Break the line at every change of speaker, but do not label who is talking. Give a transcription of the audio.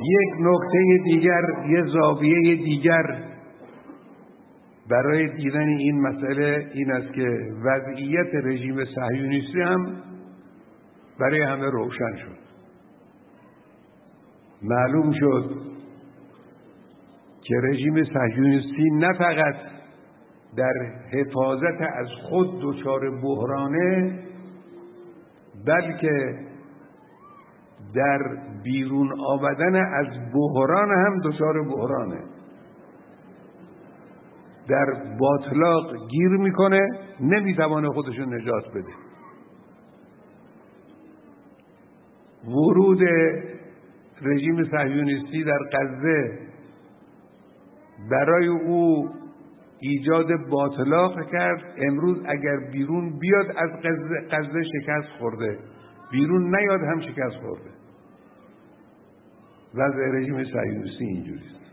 یک نکته دیگر، یه زاویه دیگر برای دیدن این مسئله این است که وضعیت رژیم صهیونیستی هم برای همه روشن شد. معلوم شد که رژیم صهیونیستی نه فقط در حفاظت از خود دچار بحرانه، بلکه در بیرون آمدن از بحران هم دچار بحرانه. در باطلاق گیر میکنه، نمیتوانه خودشو نجات بده. ورود رژیم صهیونیستی در غزه برای او ایجاد باطلاق کرد. امروز اگر بیرون بیاد از غزه شکست خورده، بیرون نیاد هم شکست خورده. وضع رژیم صهیونیستی اینجوریست.